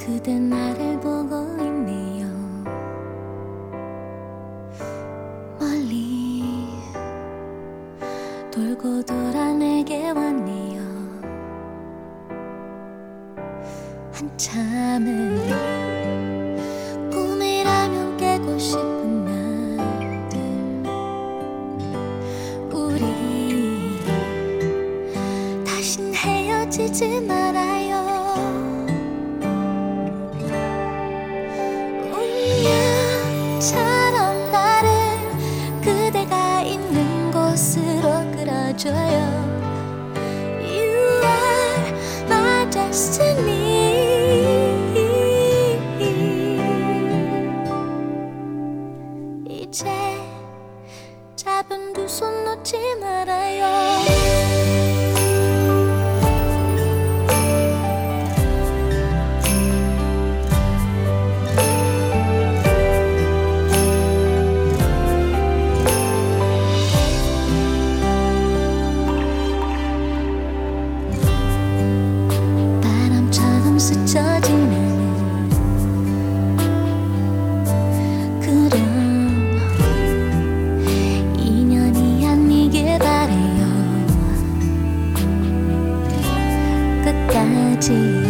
그대 나를 보고 있네요. 멀리 돌고 돌아 내게 왔네요. 한참을 꿈이라면 깨고 싶은 날들, 우리 다신 헤어지지 말아요. 운명처럼 나를 그대가 있는 곳으로 끌어줘요. You are my destiny. 이제 잡은 두 손 놓지 말아요. 바람처럼 스쳐지는 그런 인연이 아니길 바래요. 끝까지